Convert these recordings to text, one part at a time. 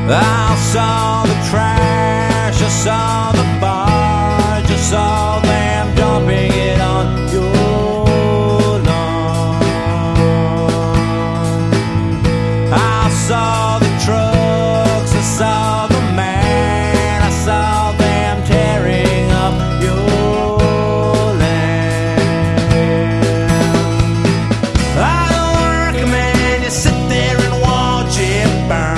I saw the trash, I saw the barge, I saw them dumping it on your lawn. I saw the trucks, I saw the man, I saw them tearing up your land. I don't recommend you sit there and watch it burn.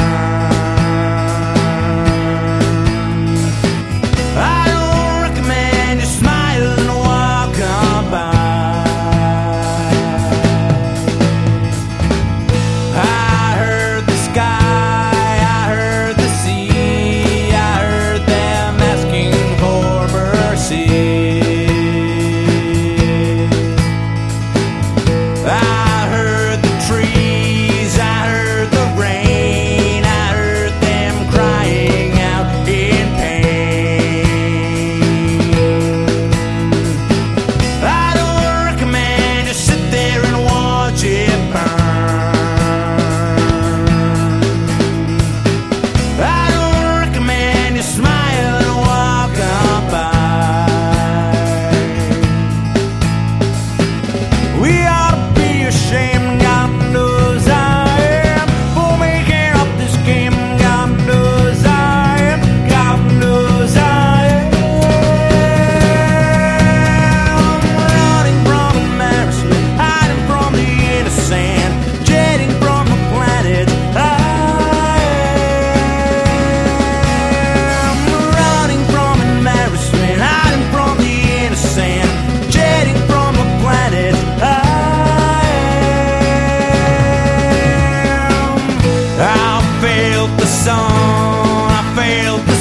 I failed the sun, I failed